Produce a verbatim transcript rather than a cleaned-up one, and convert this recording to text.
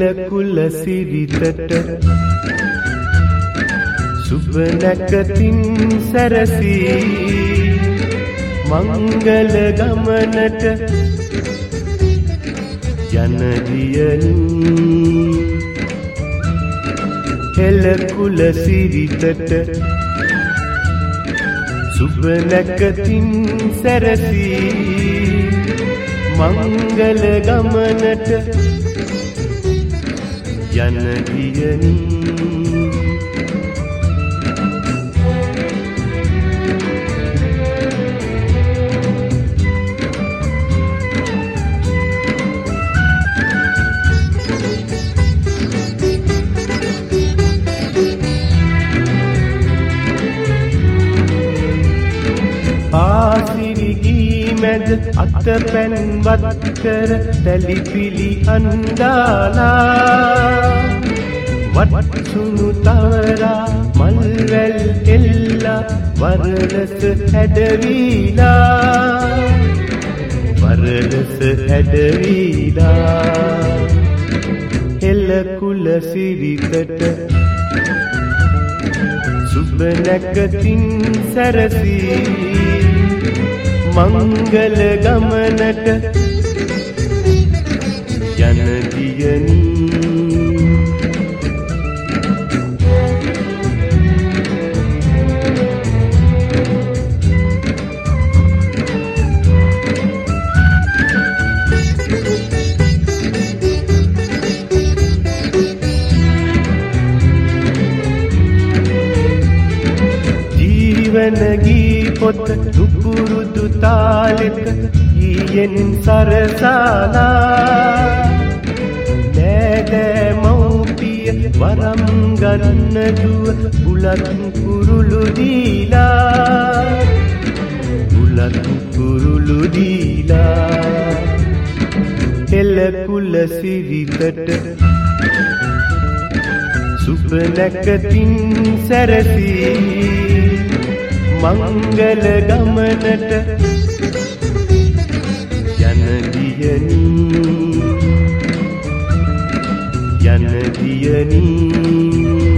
කුල සිරිතට සුබ නැකතින් සැරසී මංගල ගමනට යන දියණී හෙළ කුල සිරිතට සුබ නැකතින් සැරසී මංගල ගමනට යන දියණී ආසිරිගී මැද අත පැන්වත් කර තැලිපිලි අන්දාලා වත්සුණු තවරා මල්වැල් එල්ලා වරලස හැඩවීලා වරලස හැඩවීලා හෙළ කුල සිරිතට සුබ නැකතින් සැරසී මංගල ගමනට යන දියණී ජීවනගී පොත නුපුරුදු තාලෙක ඊයෙන් සරසාලා නෑදෑ මව්පිය වරම් ගන්න දුව බුලත් කුරුළු දීලා බුලත් කුරුළු දීලා හෙළ කුල සිරිතට සුබ නැකතින් සැරසී මංගල ගමනට යන දියණී යන දියණී